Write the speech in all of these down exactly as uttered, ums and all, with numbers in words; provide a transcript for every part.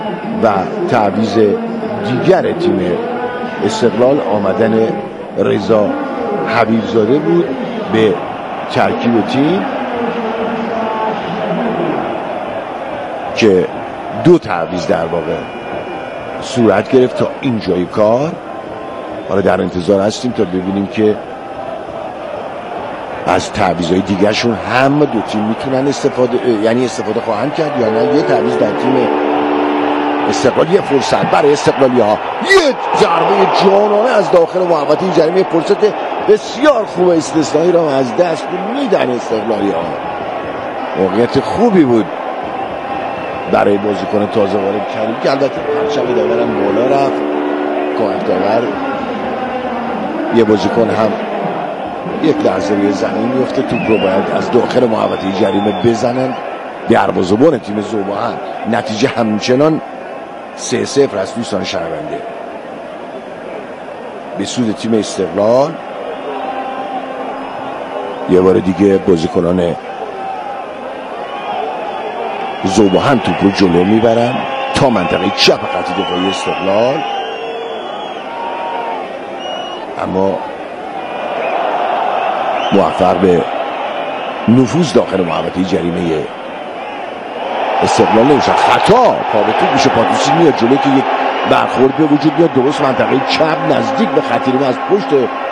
و تعویض دیگر تیم استقلال آمدن رضا حبیبزاده بود به ترکیب تیم که دو تعویض در واقع صورت گرفت تا اینجای کار. حالا در انتظار هستیم تا ببینیم که از تعویضهای دیگه شون هم دو تیم میتونن استفاده یعنی استفاده خواهند کرد یا نه یه تعویض در تیم استقلال. یه فرصت برای استقلالی ها، یه ضربه جانانه از داخل محوطه جریمه، فرصت بسیار خوب استثنایی را از دست میدن استقلالی ها. موقعیت خوبی بود برای بازیکن تازه وارد کریم که البته پرچم داورم بالا رفت. کمک داور یه بازیکن هم یک لحظه روی زمین میفته، توپ رو باید از داخل محوطه جریمه بزنن. دروازه‌بان تیم ذوب‌آهن. نتیجه همچنان سه صفر است دوستان شنونده به سود تیم استقلال. یه بار دیگه بازیکنان ذوب‌آهن توپ رو جلو میبرن تا منطقه چپ خط دفاعی استقلال، اما موفق به نفوذ داخل محوطه جریمه استقلال نمیشه. خطا پا به توپ میشه، پاتوسی میاد جلوی که یک برخورد به وجود میاد درست منطقه چپ نزدیک به خط نیمه، از پشت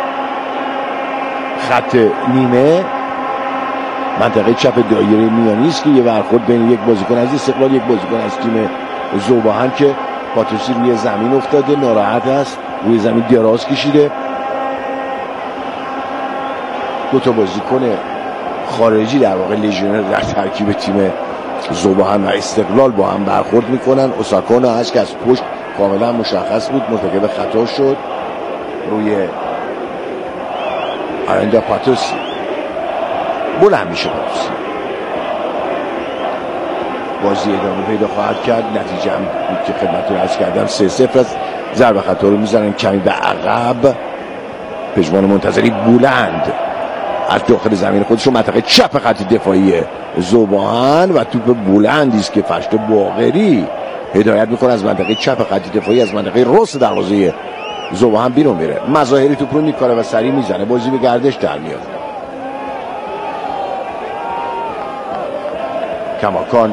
خط نیمه منطقه چپ دایره میانی است که یه برخورد بین یک بازیکن از استقلال یک بازیکن از تیم ذوب‌آهن که پاتوسی روی زمین افتاده، ناراحت است، روی زمین دراز کشیده. دو تا بازیکن خارجی در واقع لژیونر در ترکیب تیم ذوب‌آهن و استقلال با هم برخورد میکنن. اوساکانا هست که از پشت کاملا مشخص بود مرتکب خطا شد روی آرندا پاتوسی. بلند میشه پاتوسی، بازی ادامه پیدا خواهد کرد. نتیجه هم بود که خدمتتون عرض کردم سه صفر است. ضربه خطا رو میزنن کمی به عقب. پژمان منتظری بلند از داخل زمین خودشون منطقه چپ خط دفاعی ذوب‌آهن و توپ بلندی است که فرشته باقری هدایت میکنه از منطقه چپ خط دفاعی از منطقه راست دروازه ذوب‌آهن بیرون میره. مظاهری توپ رو میکاره و سری میزنه، بازی به گردش در میاد. کماکان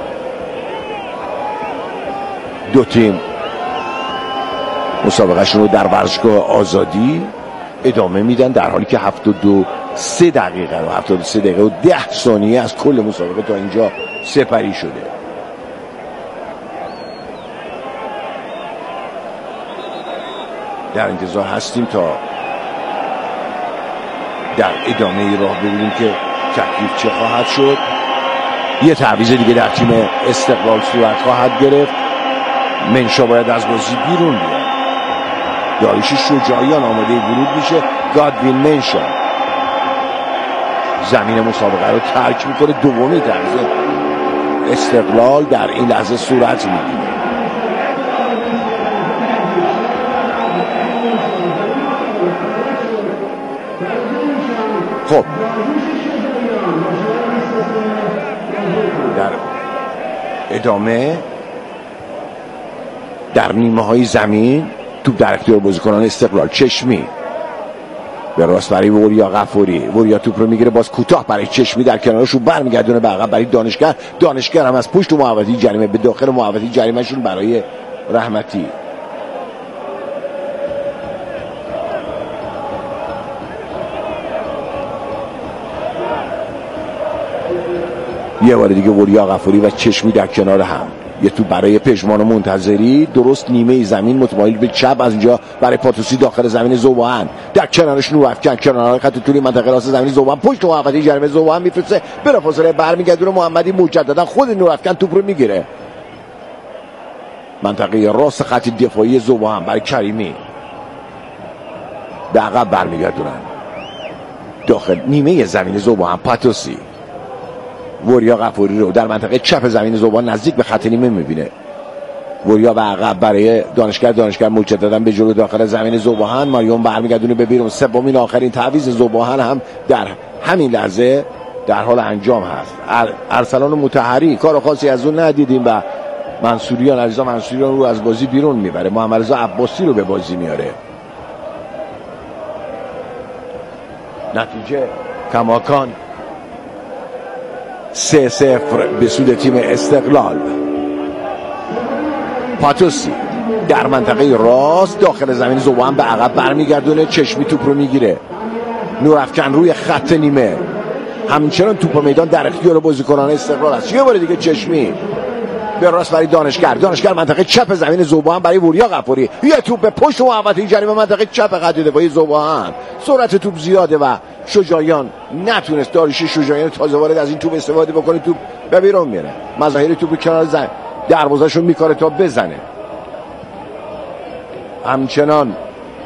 دو تیم مسابقهشون رو در ورزشگاه آزادی ادامه میدن در حالی که هفتاد و سه دقیقه و هفتاد و سه دقیقه و ده ثانیه از کل مسابقه تا اینجا سپری شده. در انتظار هستیم تا در ادامه راه ببینیم که تکلیف چه خواهد شد. یه تعویض دیگه در تیم استقلال صورت خواهد گرفت. منشا باید از بازی بیرون بیاد. داریوش شجاعیان آماده ورود میشه. گادوین منشا زمین مسابقه رو ترک میکنه. دومی تعویض استقلال در این لحظه صورت میگیره. خب در ادامه در نیمه های زمین توپ در اختیار بازیکنان استقلال. چشمی به راست برای وریا غفوری. وریا توپ رو میگیره، باز کوتاه برای چشمی در کنارشون برمیگردونه به عقب برای دانشگر. دانشگر هم از پشت محوطه جریمه به داخل محوطه جریمه شون برای رحمتی. یه بار دیگه وریا غفوری و چشمی در کنار هم. یه تو برای پژمان منتظری درست نیمه زمین متمایل به چپ، از اینجا برای پاتوسی داخل زمین ذوب‌آهن در کنارش نورافکن کنار خط طولی منطقه راست زمین ذوب‌آهن پشت محوطه جریمه ذوب‌آهن میفرسته بلافاصله برمیگردونه محمدی مجددا خود نورافکن توپ رو میگیره منطقه راست خط دفاعی ذوب‌آهن برای کریمی به عقب برمیگردونن داخل نیمه زمین ذوب‌آهن. پاتوسی وریا غفوری رو در منطقه چپ زمین ذوب‌آهن نزدیک به خط نیمه میبینه. وریا به عقب برای دانشگر. دانشگر مجددا به جلو داخل زمین ذوب‌آهن. ماریون برمیگردونه به بیرون. سومین آخرین تعویض ذوب‌آهن هم در همین لحظه در حال انجام هست. ارسلان مطهری کار خاصی از اون ندیدیم و منصوریان علیرضا منصوریان رو از بازی بیرون میبره، محمد رضا عباسی رو به بازی میاره. نتیجه کماکان سه صفر به سود تیم استقلال. پاتوسی در منطقه راست داخل زمین زوبان به عقب برمیگردونه، چشمی توپ رو میگیره. نورافکن روی خط نیمه، همچنان توپ میدان در اختیار بازیکنان استقلال است. یه بار دیگه چشمی به راست برای دانشگر، دانشگر منطقه چپ زمین زوبان برای وریا غفوری، یه توپ به پشت محوطه جریمه منطقه چپ خط دفاعی زوبان. سرعت توپ زیاده و شجاعیان نتونست، داریوش شجاعیان تازه وارد از این توپ استفاده بکنه، توپ به بیرون میره. مظاهری توپ کنار زمین دروازه‌شو میکاره تا بزنه. همچنان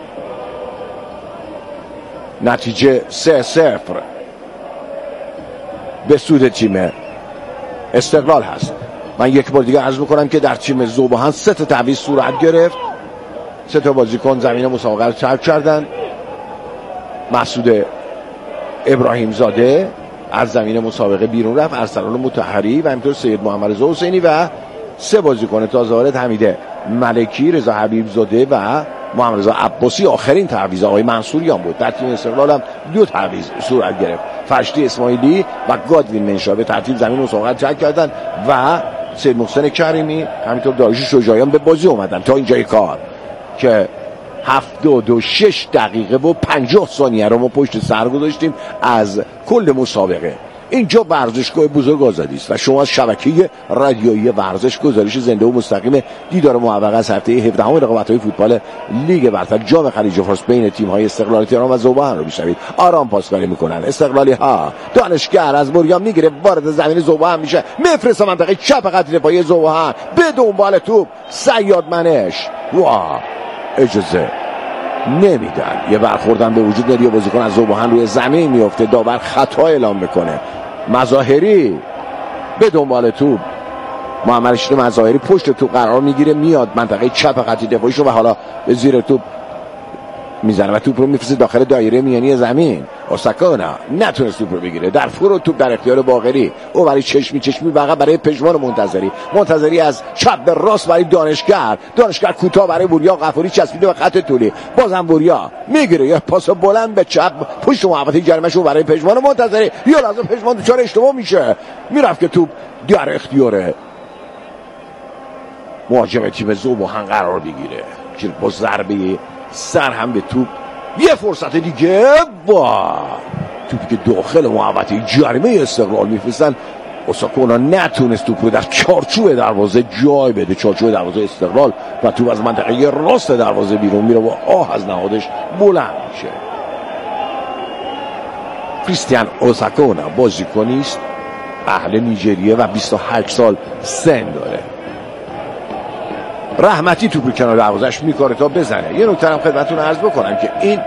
نتیجه سه صفر به سود تیم استقلال هست. من یک بار دیگه عرض میکنم که در تیم ذوبان سه تا تعویض صورت گرفت، سه تا بازیکن زمین مسابقه رو ترک کردن. مسعود ابراهیم زاده از زمین مسابقه بیرون رفت، ارسلان مطهری و همینطور سید محمد رضا حسینی و سه بازیکن تازه وارد حمیده ملکی، رضا حبیب زاده و محمد رضا عباسی. آخرین تعویض آقای منصوریان بود. در تیم استقلال هم دو تعویض صورت گرفت، فرشتی اسماعیلی و گادوین منشا به ترتیب زمین مسابقه ترک کردن و سید محسن کریمی همینطور داریوش شجاعیان به بازی اومدن. تا اینجای کار که هفتاد و شش دقیقه و پنجاه ثانیه رو ما پشت سر گذاشتیم از کل مسابقه. اینجا ورزشگاه بزرگ آزادی است و شما از شبکه رادیویی ورزش گزارش زنده و مستقیم دیدار موفق از هفته هفدهم رقابت‌های فوتبال لیگ برتر جام خلیج فارس بین تیم‌های استقلال تهران و ذوبان رو می‌شنوید. آرام پاسکاری می‌کنن استقلالی‌ها. دانشگر از بوریا میگیره، وارد زمین ذوبان میشه، میفرسته منطقه چپ خط دفاعی ذوبان، به دنبال توپ صیاد منش. واه، اجازه نمیدن. یه برخوردن به وجود میاد، یه بازیکن از ذوبان روی زمین میفته، داور خطا اعلام میکنه. مظاهری به دنبال توپ، محمد رشید مظاهری پشت توپ قرار میگیره، میاد منطقه چپ خط دفاعیشو و حالا به زیر توپ میزنه و توپ رو میفرسته داخل دایره میانی زمین. اوساکونا نتونست توپ رو بگیره، در فرو توپ در اختیار باقری، او برای چشمی چشمی بقیه برای پژمان منتظری، منتظری از چپ به راست برای دانشگر، دانشگر کوتاه برای وریا غفوری چسبیده به خط طولی، بازم وریا میگیره، یه پاس بلند به چپ پشت محوطه جریمه شو برای پژمان منتظری. یا لازم پژمان دچار اشتباه میشه، میرفت که توپ در اختیار مهاجم تیم ذوبان قرار بگیره که با ضربه سر هم به توپ. یه فرصت دیگه با توپی که داخل محوطه جریمه استقلال میفرستن. اوساکونا نتونست توپ رو در چارچوب دروازه جای بده، چارچوب دروازه استقلال، و توپ از منطقه راست دروازه بیرون میره و آه از نهادش بلند میشه. کریستیان اوساکونا بازیکنی است اهل نیجریه و بیست و هشت سال سن داره. رحمتی توپ کنار دروازه‌اش میکاره تا بزنه. یه نکته هم خدمتتون عرض بکنم که این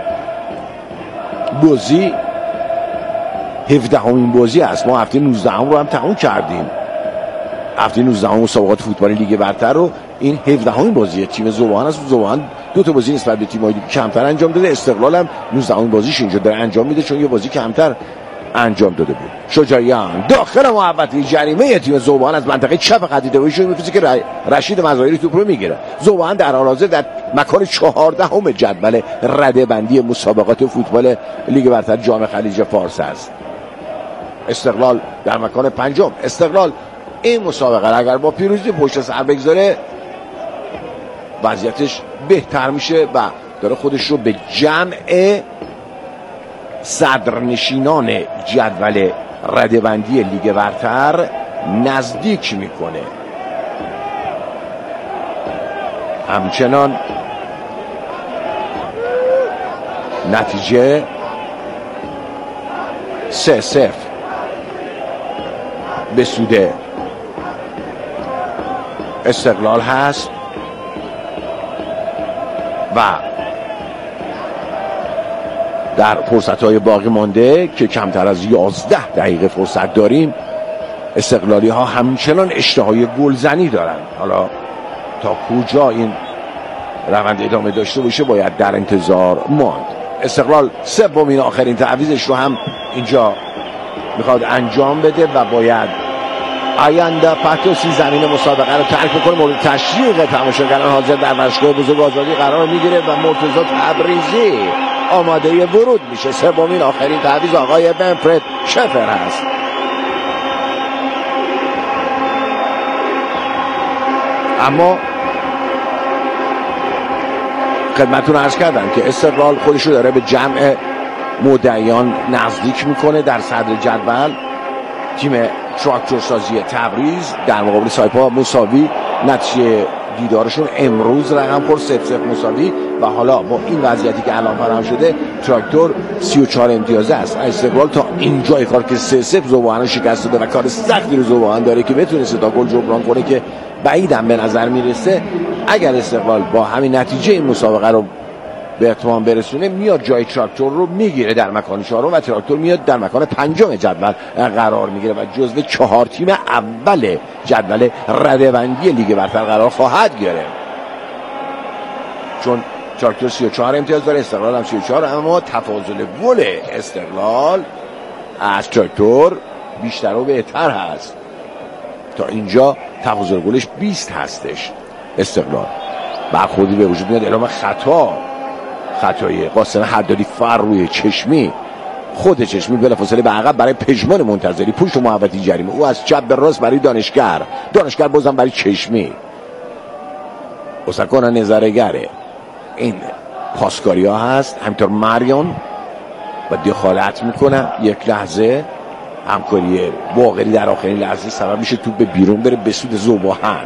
بازی هفدهمین بازی است. ما هفته نوزدهم رو هم تموم کردیم. هفته نوزدهم مسابقات فوتبال لیگ برتر رو، این هفدهمین بازی تیم ذوبان است. ذوبان دو تا بازی نسبت به تیم‌های دیگه کمتر انجام داده. استقلال هم نوزدهمین بازیش اینجا داره انجام میده چون یه بازی کمتر انجام داده بود. شجاعیان داخل محوطه جریمه تیم ذوبان از منطقه چپ خط دفاعیشون میفرسته که رشید مظاهری توپ رو میگیره. ذوبان در حال حاضر در مکان چهاردهم جدول رده‌بندی مسابقات فوتبال لیگ برتر جام خلیج فارس است. استقلال در مکان پنجم. استقلال این مسابقه اگر با پیروزی پشت سر بگذاره وضعیتش بهتر میشه و داره خودش رو به جمع صدرنشینان جدول رده‌بندی لیگ برتر نزدیک میکنه. همچنان نتیجه سه صفر به سود استقلال هست و در فرصت‌های باقی مانده که کمتر از یازده دقیقه فرصت داریم، استقلالی ها همچنان اشتهای گلزنی دارن. حالا تا کجا این روند ادامه داشته باشه باید در انتظار ماند. استقلال سومین آخرین تعویضش رو هم اینجا میخواد انجام بده و باید آینده پاتوسی زمین مسابقه رو ترک میکنه. مورد تشویق تماشاگران حاضر در ورزشگاه بزرگ آزادی قرار میگیره و مرتضی تبریزی آماده ورود میشه. سومین آخرین تعویض آقای ونفرد شفر هست. اما خدمتتون عرض کردم که استقلال خودش رو داره به جمع مدعیان نزدیک میکنه در صدر جدول. تیم تراکتورسازی تبریز در مقابل سایپا مساوی، نتیجه دیدارشون امروز رقم خورد صفر صفر مساوی و حالا با این وضعیتی که الان فراهم شده تراکتور سی و چهار امتیازه است. استقلال تا اینجای کار که سه صفر ذوباهن شکست داده و کار سختی رو ذوباهن داره که بتونه سه تا گل جبران کنه که بعیدم به نظر میرسه. اگر استقلال با همین نتیجه این مسابقه رو به اتمام برسونه میاد جای تراکتور رو میگیره در مکان چهارم و تراکتور میاد در مکان پنجم جدول قرار میگیره و جزو چهار تیم اول جدول رده‌بندی لیگ برتر قرار خواهد گرفت، چون تراکتور سی و چهار امتیاز داره، استقلال هم سی و چهار، اما تفاضل گل استقلال از تراکتور بیشتر و بهتر هست. تا اینجا تفاضل گلش بیست هستش. استقلال برخوردی به وجود میاد، اعلام خطا خطای قاسم حدادی فر روی چشمی، خود چشمی بلافاصله به عقب برای پژمان منتظری، پشت و محوطه جریمه، او از چپ به راست برای دانشگر، دانشگر بازم برای چشمی. اوساکونا نظرگره این پاسکاری ها هست. همینطور مریون و دخالت میکنه، یک لحظه همکاری باقری در آخرین لحظه سبب میشه توپ به بیرون بره به سود ذوباهن.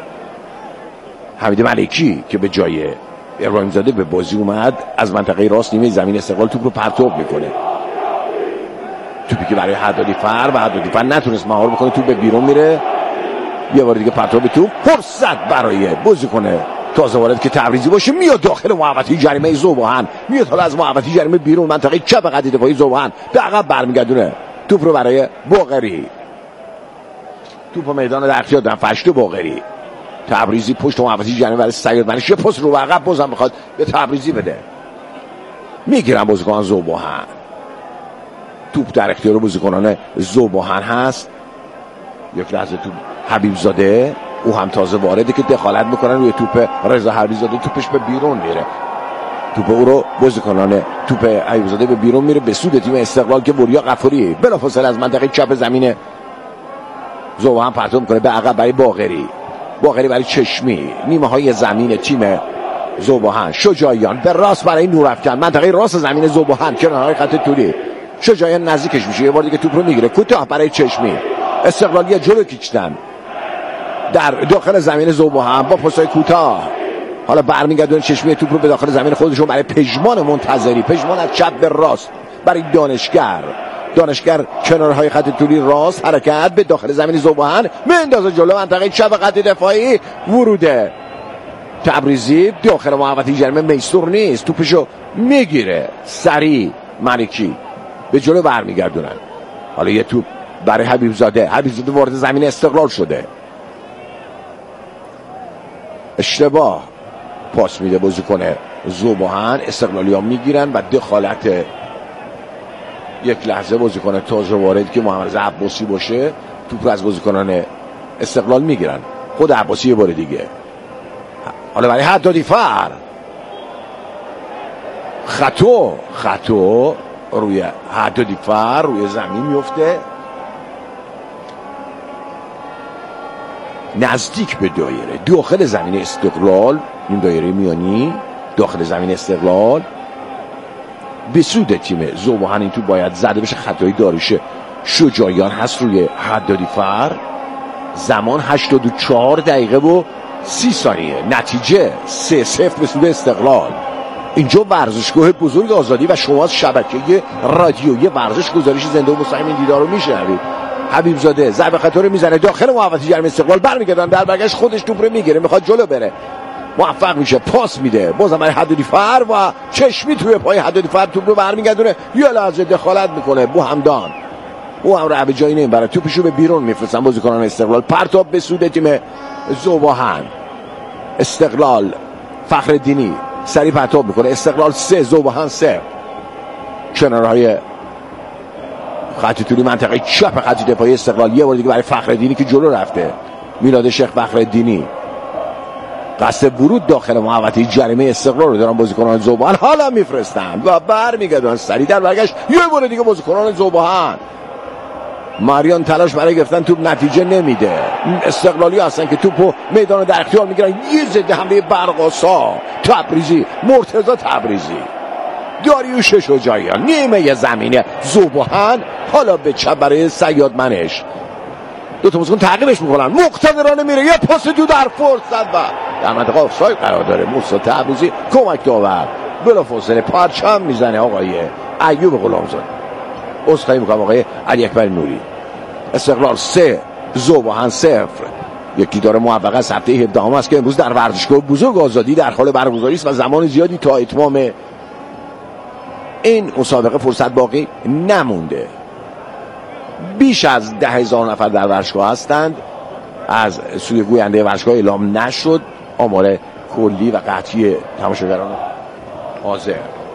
حمید ملکی که به جای ابراهیم زاده به بازی اومد از منطقه راست نیمه زمین استقلال توپ رو پرتاب میکنه. توپی که برای حدادی فر و حدادی فر نتونست مهار بکنه، توپ به بیرون میره. یه بار دیگه پرتاب توپ، فرصت برای بازیکن تازه وارد که تبریزی باشه، میاد داخل محوطه جریمه ذوباهن، میاد حالا از محوطه جریمه بیرون منطقه چپ قد دفاعی ذوباهن به عقب برمیگردونه توپ رو برای باقری. توپ میدان در اختیار دادن فرشته باقری. تبریزی پشت محوطه جریمه برای سید منش، یه پاس رو به عقب بازم میخواد به تبریزی بده، میگیرن بازیکن ذوباهن. توپ در اختیار بازیکنان ذوباهن هست. یک لحظه توپ حبیب زاده، او هم تازه وارده که دخالت میکنن روی توپ رضا حبیب زاده، توپش به بیرون میره. توپ او رو بازیکنان توپ حبیب زاده به بیرون میره به سود تیم استقلال که وریا غفوری بلافاصله از منطقه چپ زمین ذوباهن پرتاب میکنه به عقب برای باقری. باقری برای چشمی، نیمه های زمین تیم ذوباهن. شجاعیان به راست برای نورافکن، منطقه راست زمین ذوباهن کنارهای خط طولی. شجاعیان نزدیکش میشه، یه بار دیگه توپ رو میگیره کوتاه برای چشمی. استقلالیه جلو کشیدن در داخل زمین ذوباهن با پاسای کوتاه. حالا برمیگردونه چشمی توپ رو به داخل زمین خودشون برای پژمان منتظری. پژمان از چپ به راست برای دانشگر. دانشگر کنارهای خط طولی راست حرکت به داخل زمین ذوباهن، میندازه جلو منطقه چپ خط دفاعی. وروده تبریزی داخل محوطه جریمه میسور نیست، توپشو میگیره سریع ملکی به جلو برمیگردونن. حالا یه توپ برای حبیب زاده. حبیب زاده وارد زمین استقلال شده، اشتباه پاس میده بازیکن ذوباهن. استقلالی ها میگیرن و دخالت یک لحظه بازیکن تازه وارد که محمد عباسی باشه توپ رو از بازیکنان استقلال میگیرن. خود عباسی یه بار دیگه. حالا برای حدادی فر خطو خطو روی حدادی فر روی زمین میفته نزدیک به دایره داخل زمین استقلال. این دایره میانی داخل زمین استقلال به سود تیم ذوباهن. این تو باید زده بشه. خطای داریوش شجاعیان هست روی حدادی فر. زمان هشتاد و چهار دقیقه و سی ثانیه. نتیجه سه صفر به سود استقلال. اینجا ورزشگاه بزرگ آزادی و شما از شبکه رادیویی ورزش گزارش زنده و مستقیم این دیدار رو میشنوید. حبیب زاده ضربه خطا رو میزنه داخل محوطه جریمه استقلال. برمیگردن در برگشت خودش توپ رو میگیره، میخواد جلو بره، موفق میشه، پاس میده بازم برای حدادی فر و چشمی توی پای حدادی فر توپ رو برمیگردونه. یه لحظه دخالت میکنه بو همدان، او هم رو به جایی نمیبره، توپشو به بیرون میفرستن بازیکنان استقلال. پرتاب به سود تیم ذوباهن. استقلال فخرالدینی سریع پرتاب میکنه. استقلال سه ذوباهن سه. کنارهای خط طولی منطقه چپ خط دفاعی استقلال یه بار دیگه برای فخرالدینی که جلو رفته. میلاد شیخ فخرالدینی قصد ورود داخل محوطه جریمه استقلال رو دارن بازیکنان ذوب‌آهن حالا میفرستن و برمیگردن سریع در برگشت. یه بار دیگه بازیکنان ذوب‌آهن ماریان تلاش برای گرفتن توپ نتیجه نمیده. استقلالی هستن که توپو میدان در اختیار میگیرن. یه ضد حمله برقاسا تبریزی مرتضی تبریزی داریوش شجاعیان نیمه زمینه ذوب‌آهن حالا به چپ برای صیاد منش. دو تا بازیکن تعقیبش میکنن. مقتدرانه میره یه پاس تو در فرصت و در منطقه آفساید قرار داره. موسی تبریزی کمک داور بلافاصله پرچم میزنه آقای ایوب غلامزاده. عذرخواهی میکنم آقای علی اکبر نوری. استقلال سه ذوب‌آهن صفر. یکی داره موفق است هفته هفدهم است که امروز در ورزشگاه بزرگ آزادی در حال برگزاری است و زمان زیادی تا اتمام این مسابقه فرصت باقی نمونده. بیش از ده هزار نفر در ورزشگاه هستند. از سوی گوینده ورزشگاه اعلام نشد آمار کلی و قطعی تماشاگران حاضر.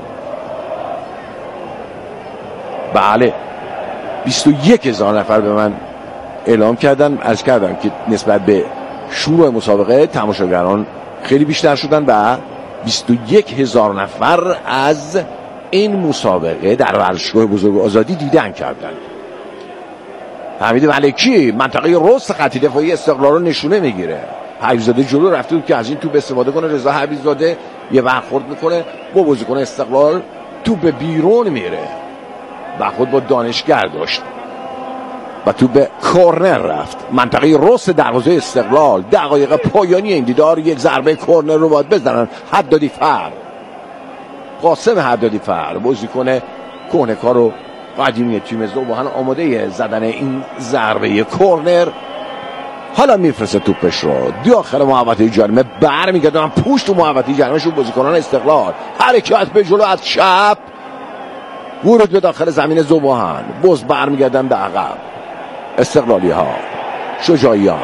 بله بیست و یک هزار نفر به من اعلام کردن. عرض کردم که نسبت به شروع مسابقه تماشاگران خیلی بیشتر شدن و بیست و یک هزار نفر از این مسابقه در ورزشگاه بزرگ آزادی دیدن کردن. حمید ملکی منطقه رست خط دفاعی استقلال رو نشونه میگیره. حبیبزاده جلو رفته بود که از این توپ استفاده کنه. رضا حبیبزاده یه برخورد میکنه با بازیکن استقلال توپ بیرون میره. برخورد با دانشگر داشت و توپ به کورنر رفت. منطقه رست دروازه استقلال. دقایق پایانی این دیدار یک ضربه کورنر رو باید بزنن. حدادی فر قاسم حدادی فر بازیکن کهنه‌کار و قدیمی تیم ذوب‌آهن آماده زدن این ضربه کورنر. حالا میفرسته توپش رو داخل محوطه جریمه. برمیگردن پشت محوطه جریمه شون بازیکنان استقلال. حرکت به جلو از چپ ورود به داخل زمین ذوب‌آهن. باز برمیگردن به عقب استقلالی ها. شجاعیان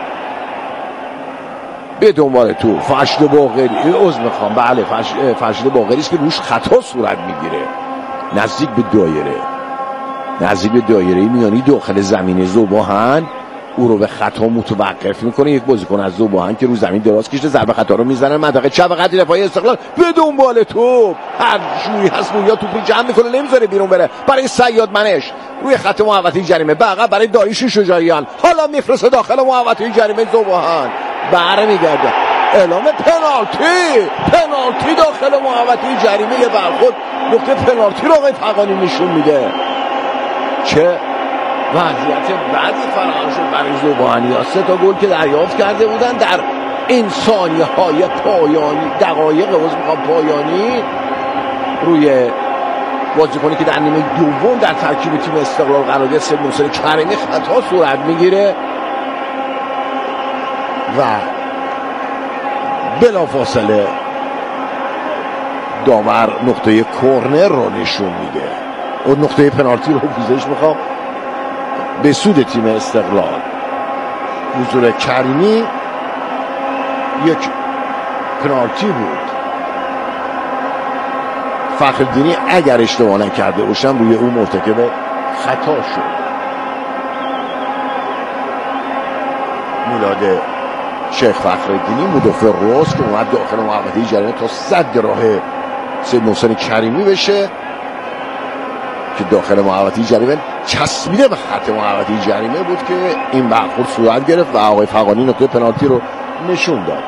به دنبال تو فرشید باقری عذر میخوام بله فرشید باقری است که روش خطا صورت میگیره. نزدیک به دایره نزدیک به دایره میانی داخل زمین ذوب‌آهن او رو به خطا متوقف میکنه. یک بازیکن از ذوب‌آهن که رو زمین دراز کشته ضربه خطا رو میزنه. منطقه چپ خط دفاعی استقلال به دنبال توپ. هر جوری هست یا توپ رو جمع میکنه نمیذاره بیرون بره برای صیاد منش روی خط محوطه جریمه. به عقب برای داریوش شجاعیان. حالا میفرسته داخل محوطه جریمه ذوب‌آهن. برمیگرده اعلام پنالتی پنالتی داخل محوطه جریمه. یه برخورد نقطه پنالتی رو آقای فغانی نشون میده. چه وضعیت بعدی فراهم شد برای ذوب‌آهنی‌ها. سه تا گل که دریافت کرده بودن در این ثانیه های پایانی دقایق عوض میخوام پایانی روی بازیکنی که در نیمه دوم در ترکیب تیم استقلال قرار گرفت سید محسن کریمی خطا صورت میگیره و بلافاصله داور نقطه کورنر رو نشون میده. اون نقطه پنالتی رو پوزش میخوام به سود تیم استقلال. حضور کریمی یک پنالتی بود. فخرالدینی اگر اشتباه نکرده باشم روی اون مرتکب خطا شد. میلاد شیخ فخرالدینی مدافع راست که اومد داخل محوطه جریمه تا صد راه سید محسن کریمی بشه که داخل محوطه جریمه چسبیده به خط محوطه جریمه بود که این برخورد صورت گرفت و آقای فغانی نقطه پنالتی رو نشون داد.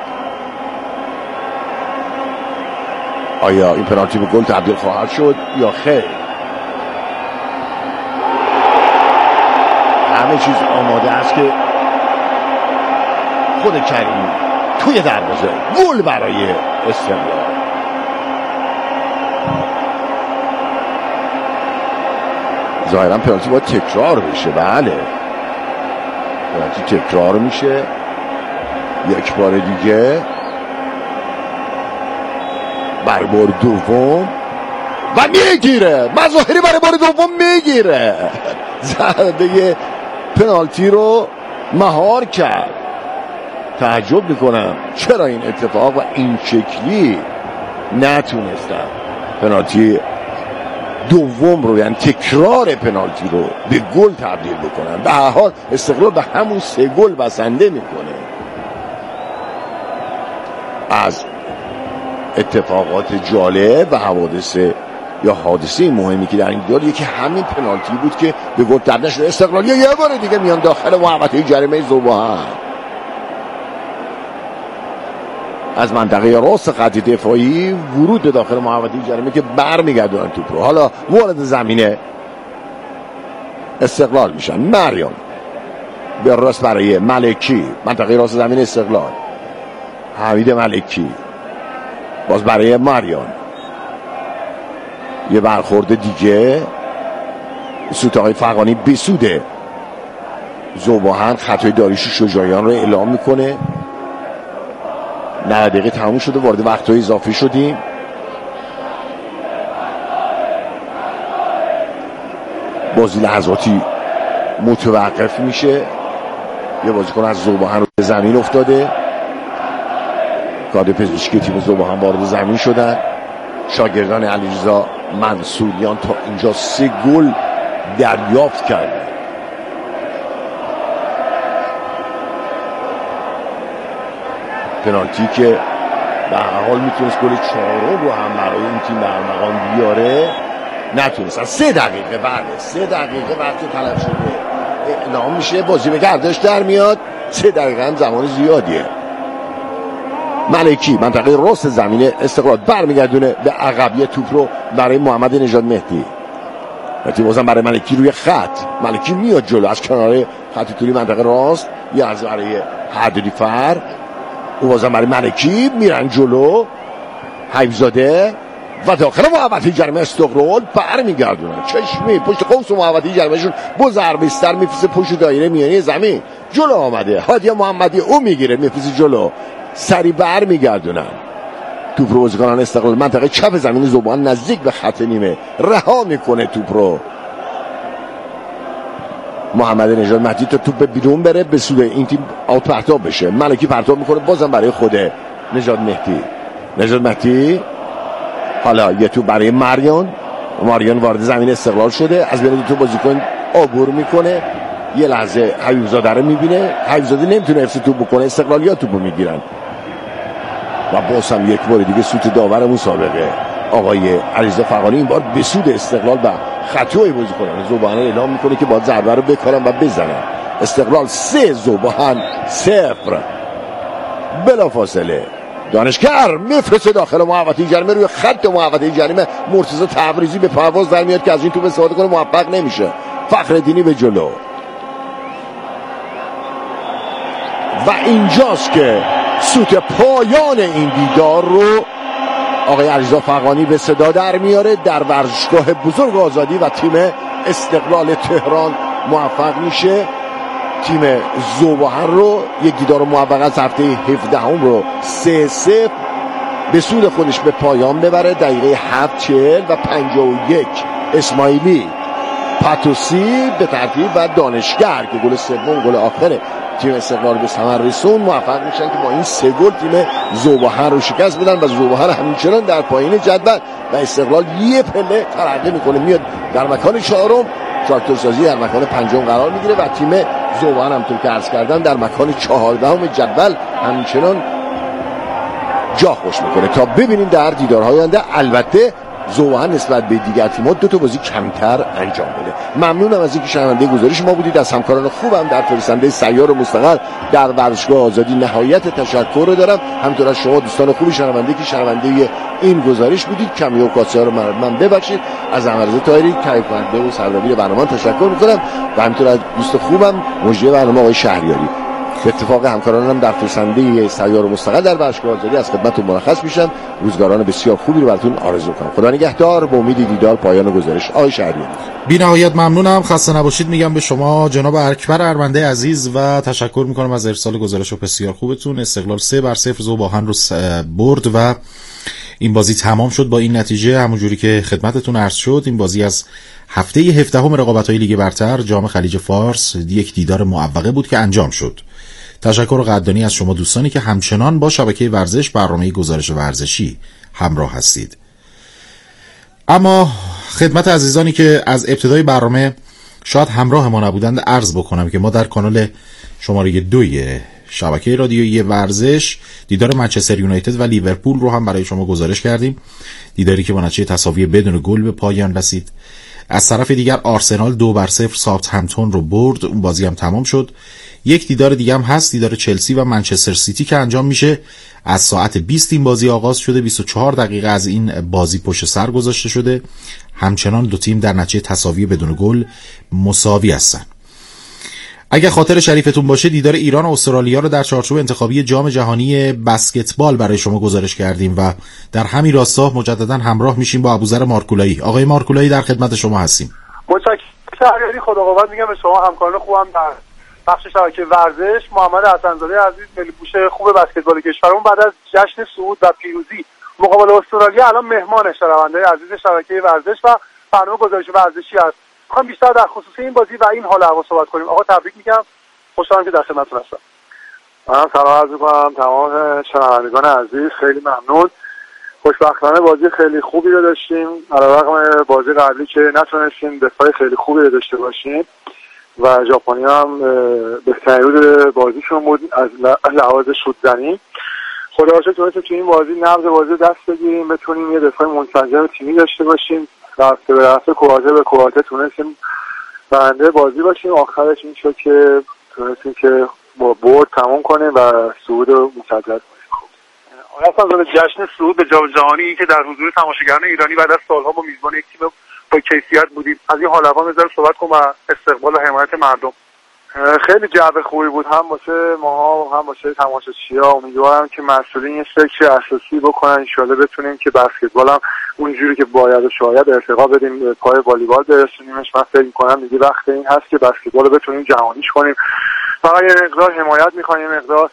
آیا این پنالتی به گل تبدیل خواهد شد یا خیر؟ همه چیز آماده است که خود کریمی توی دروازه گل برای استقلال. ظاهرا پنالتی باید تکرار بشه. بله پنالتی تکرار میشه یک بار دیگه بر بار دوم و میگیره. مظاهری برای بار دوم میگیره. ضربه پنالتی رو مهار کرد. تعجب میکنم چرا این اتفاق و این شکلی نتونستم پنالتی دوم رو، یعنی تکرار پنالتی رو به گل تبدیل بکنن. به هر حال استقلال به همون سه گل بسنده میکنه. از اتفاقات جالب و حوادث یا حادثه مهمی که در این دیدار یکی همین پنالتی بود که به گل تبدیل شد. استقلالی یه بار دیگه میان داخل محوطه جریمه ذوب‌وهن از منطقه راست خط دفاعی ورود به داخل محوطه جریمه که برمیگردونن توپ رو. حالا وارد زمینه استقلال میشن. مریان به راست برای ملکی، منطقه راست زمین استقلال. حمید ملکی باز برای مریان، یه برخورد دیگه سوتاقی فغانی بسوده ذوب‌وهن. خطای داریوش شجاعیان رو اعلام میکنه. نه دقیقه تموم شده، وارد وقت‌های اضافه شدیم. بازی لحظاتی متوقف میشه. یه بازیکن از ذوب‌وهن رو به زمین افتاده. کادر پزشکی تیم ذوب‌وهن وارد زمین شدن. شاگردان علیرضا منصوریان تا اینجا سه گل دریافت کردن. پنالتی که به هر حال میتونست گل چهارم رو هم برای این تیم در مقام بیاره، نتونستن. سه دقیقه بعد سه دقیقه وقتی تلف شده اعلام میشه، بازی به گردش در میاد. سه دقیقه هم زمان زیادیه. ملکی منطقه راست زمینه استقلال برمیگردونه به عقبیه توپ رو برای محمد نژاد مهدی. مهدی بازم برای ملکی روی خط. ملکی میاد جلو از کنار خط طولی منطقه راست، یه از برای حدودی فر. او بازم برای ملکی میرن جلو. حیبزاده و داخل محوطه جریمه استقلال برمیگردونن. چشمی پشت قوس محوطه جریمهشون با ضربه سر میفرسته پشت دایره میانی زمین. جلو آمده هادی محمدی، او میگیره میفرسته جلو، سری بر میگردونن. توپ رو بازیکنان استقلال منطقه چپ زمین ذوب‌وهن نزدیک به خط نیمه رها میکنه توپ رو. محمد نژاد مهدی تا توپ بیرون بره به سود این تیم آوت پرتاب بشه. ملکی پرتاب میکنه بازم برای خوده نژاد مهدی. نژاد مهدی حالا یه توپ برای مریان. مریان وارد زمین استقلال شده، از بین دو تا بازیکن عبور میکنه. یه لحظه حبیبزاده رو میبینه، حبیبزاده نمیتونه حفظ توپ بکنه، استقلالیا توپو میگیرن و باز هم یک بار دیگه سوت داور مسابقه آقای علیرضا فغانی این بار به سود استقلال و خطای بازیکنان ذوب‌وهن اعلام میکنه که باید ضربه رو بکارن و بزنن. استقلال سه ذوب‌وهن صفر. بلافاصله دانشگر میفرسته داخل محوطه جریمه، روی خط محوطه جریمه مرتضی تبریزی به پرواز در میاد که از این توپ استفاده کنه، موفق نمیشه. فخرالدینی به جلو و اینجاست که سوت پایان این دیدار رو آقای علیرضا فغانی به صدا در میاره. در ورزشگاه بزرگ آزادی و تیم استقلال تهران موفق میشه تیم ذوب‌وهن رو یک دیدار موفق از هفته هفدهم رو سه صفر به سود خودش به پایان ببره. دقیقه هفت چهل و پنجاه و یک اسماعیلی، پاتوسی به ترتیب و دانشگر که گل سوم گل آخره تیم استقلال به ثمر رسون موفق میشن که با این سه گل تیم ذوب‌وهن رو شکست بدن و ذوب‌وهن همچنان در پایین جدول و استقلال یه پله ترقی میکنه، میاد در مکان چهارم. تراکتور سازی در مکان پنجم قرار میگیره و تیم ذوب‌وهن همونطور که عرض کردم در مکان چهاردهم جدول همچنان جا خوش میکنه. تا ببینیم در دیدارهای آینده البته ذوب‌وهن نسبت به دیگر تیم‌ها دو تا بازی کمتر انجام بده. ممنونم از اینکه شنونده گزارش ما بودید. از همکاران خوبم در فرستنده سیار و مستقل در ورزشگاه آزادی نهایت تشکر رو دارم، همینطور از شما دوستان خوبی شنونده که شنونده این گزارش بودید. کمی اوقات‌ها رو من ببخشید. از عمرزه طاهری تهیه کننده و سردبیر برنامه تشکر می‌کنم و همینطور از دوست خوبم مجری برنامه آقای شهریاری. به اتفاق همکارانم در فرستنده سیار و مستقل در ورزشگاه آزادی از خدمتتون مرخص میشم. روزگاران بسیار خوبی رو براتون آرزو کنم. خدا نگهدار. با امید دیدار پایان گزارش آقای شهریاری. بی نهایت ممنونم. خسته نباشید میگم به شما جناب اکبر ارمنده عزیز و تشکر میکنم از ارسال گزارش بسیار خوبتون. استقلال سه بر صفر ذوب‌وهن رو برد و این بازی تمام شد با این نتیجه. همونجوری که خدمتتون عرض شد این بازی از هفته هفدهم رقابت‌های لیگ برتر جام خلیج فارس یک دیدار معوقه بود که انجام شد. تشکر و قدردانی از شما دوستانی که همچنان با شبکه ورزش برنامه گزارش ورزشی همراه هستید. اما خدمت عزیزانی که از ابتدای برنامه شاید همراه ما نبودند عرض بکنم که ما در کانال شماره دوی شبکه رادیویی ورزش دیدار منچستر یونایتد و لیورپول رو هم برای شما گزارش کردیم. دیداری که با نتیجه تساوی بدون گل به پایان رسید. از طرف دیگر آرسنال دو بر صفر ساوثهمپتون رو برد، اون بازی هم تمام شد. یک دیدار دیگه هم هست، دیدار چلسی و منچستر سیتی که انجام میشه. از ساعت بیست این بازی آغاز شده، بیست و چهار دقیقه از این بازی پشت سر گذاشته شده. همچنان دو تیم در نتیجه تساوی بدون گل مساوی هستن. اگه خاطر شریفتون باشه دیدار ایران و استرالیا رو در چارچوب انتخابی جام جهانی بسکتبال برای شما گزارش کردیم و در همین راستا مجددا همراه میشیم با ابوذر مارکولایی. آقای مارکولایی در خدمت شما هستیم. متشکرم. خدا قوت میگم به شما، همکاران خوبم در بخش شبکه ورزش. محمد حسن‌زاده عزیز، ملی‌پوش خوب بسکتبال کشورمون، بعد از جشن صعود و پیروزی مقابل استرالیا الان مهمان شنونده‌های عزیز شبکه ورزش و برنامه گزارش ورزشی است. می‌خوام بیشتر در خصوص این بازی و این حال هوا صحبت کنیم. آقا تبریک میگم، خوشحالم که در خدمتتون هستم. من سلام عرض می‌کنم تمام شنوندگان عزیز، خیلی ممنون. خوشبختانه بازی خیلی خوبی رو داشتیم، علیرغم بازی قبلی که نتونستیم دفاع خیلی خوبی رو داشته باشیم و ژاپنی‌ها هم بهترین روز بازیشون بود از لحاظ شوت‌زنی. خدا رو شکر تونستیم تو این بازی نبض بازی دست بگیریم، بتونیم یه دفاع منسجم تیمی داشته باشیم. رفته به رفته کوارتر به کوارتر تونستیم برنده بازی باشیم. آخرش این شد که تونستیم که با برد تمام کنیم و صعود رو مسجل کنیم. آقا جشن صعود به جام جهانی که در حضور تماشاگران ایرانی بعد از سالها با میزبان یک تیم با کیفیت بودیم، از این حال هوا میذاره صحبت کنم و استقبال و حمایت مردم. خیلی جو خوبی بود، هم واسه ما هم واسه تماشاگرها. امیدوارم که مسئولین یه فکر اساسی بکنن، ان شاءالله بتونیم که بسکتبال هم اونجوری که باید و شاید ارتقا بدیم، پای والیبال برسونیمش. من فکر می‌کنم دیگه وقت این هست که بسکتبال رو بتونیم جهانیش کنیم. فقط یه مقدار حمایت می‌خوایم، یه مقدار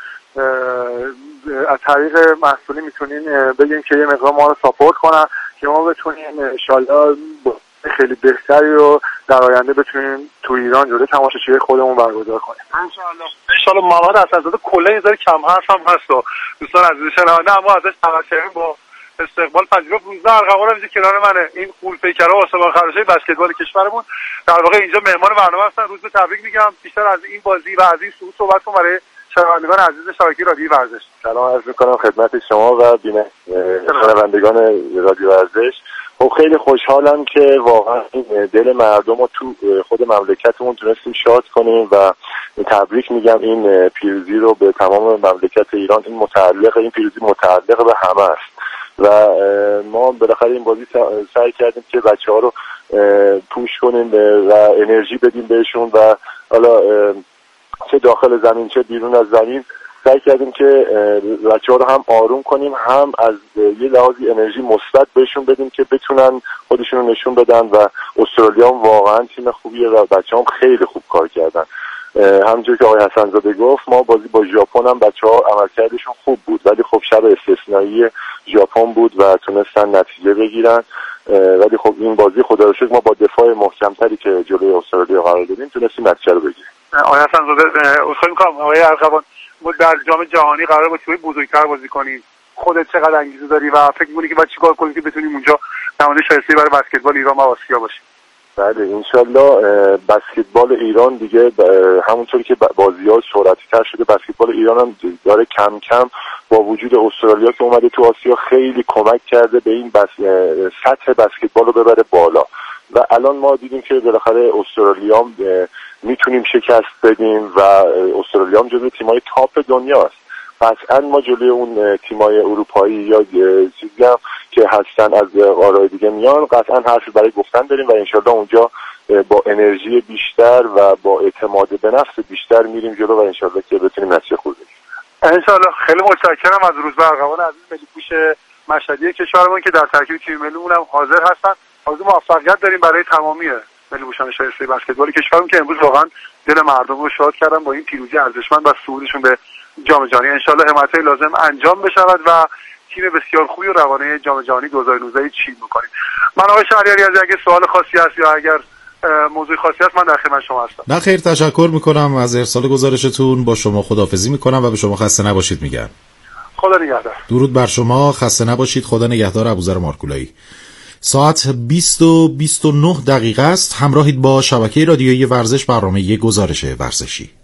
از طریق مسئولین میتونیم بگیم که یه مقدار ما رو ساپورت کنن که ما بتونیم ان شاءالله خیلی بهتری رو در آینده بتونیم تو ایران جلوی تماشاچی خودمون برگزار کنیم. ان شاء الله. ان شاء الله. محمد حسن‌زاده کلا یه ذره کم حرف هم هست و دوستان عزیز شنونده اما ازش تشکر با استقبال پذیرفت. روزا ارقوان اینجا کنار منه، این قول پیکرها و آسمان خراشای بسکتبال کشورمون در واقع اینجا مهمان برنامه هستن. روز به تبریک میگم. بیشتر از این بازی و از این صعود صحبت کنم برای شنوندگان عزیز شبکه رادیو ورزش. سلام عرض می‌کنم خدمت شما و بینندگان رادیو ورزش. خب خیلی خوشحالم که واقعا دل مردم رو تو خود مملکتمون تونستیم شاد کنیم و تبریک میگم این پیروزی رو به تمام مملکت ایران. این متعلق این پیروزی متعلق به همه است و ما بالاخره این بازی سعی کردیم که بچه‌ها رو پوش کنیم و انرژی بدیم بهشون و حالا چه داخل زمین چه بیرون از زمین سعی کردیم که بچه‌ها رو هم آروم کنیم، هم از یه لحاظی انرژی مثبت بهشون بدیم که بتونن خودشون رو نشون بدن و استرالیا هم واقعا تیم خوبیه و بچه‌ها هم خیلی خوب کار کردن. همونجور که آقای حسن‌زاده گفت ما بازی با ژاپن هم بچه‌ها عملکردشون خوب بود ولی خب شب استثنایی ژاپن بود و تونستن نتیجه بگیرن، ولی خب این بازی خدا رو شکر ما با دفاع محکم‌تری که جلوی استرالیا قرار دادیم تونستیم نتیجه رو بگیریم. آقای حسن‌زاده اصلا می‌کنم آقای ارقوان ما در جام جهانی قراره با تیم‌های بزرگتر بازی کنیم. خودت چقدر انگیزه داری و فکر می‌کنی که باید چیکار کنیم که بتونیم اونجا نماینده شایسته برای بسکتبال ایران و آسیا باشیم؟ بله انشالله. بسکتبال ایران دیگه همونطوری که بازی‌ها سرعتی‌تر شده بسکتبال ایران هم داره کم کم با وجود استرالیا که اومده تو آسیا خیلی کمک کرده به این بس... سطح بسکتبال رو ببره بالا و الان ما دیدیم که بالاخره استرالیا هم میتونیم شکست بدیم و استرالیا هم جزو تیم‌های تاپ دنیاست. قطعا ما جلوی اون تیم‌های اروپایی یا چیزی هم که هستن از قاره‌های دیگه میان قطعا حرفی برای گفتن داریم و انشالله اونجا با انرژی بیشتر و با اعتماد به نفس بیشتر میریم جلو و انشالله که بتونیم نتیجه خوبی بگیریم. انشالله. خیلی متشکرم از روزبه ارقوان عزیز ملی‌پوش مشهدی کشورمون که در ترکیب تیم ملیمون هم حاضر هستن. آرزوی موفقیت داریم برای تمامی ملی‌پوشان شایسته بسکتبال کشورمون که امروز واقعا دل مردم رو شاد کردن با این پیروزی ارزشمند و صعودشون به جام جهانی. انشالله حمایت‌های لازم انجام بشود و تیم بسیار خوبی و روانه جام جهانی دو هزار و نوزده چین می‌کنیم. من آقای شهریاری از اگه سوال خاصی هست یا اگر موضوع خاصی هست من در خدمت شما هستم. نه خیر، تشکر میکنم از ارسال گزارشتون. با شما خداحافظی میکنم و به شما خسته نباشید میگم. خدا نگهدار. درود بر شما، خسته نباشید. خدا نگهدار. ابوذر مارکولایی. ساعت بیست و بیست و نه دقیقه است. همراهید با شبکه رادیویی ورزش، برنامه گزارش ورزشی.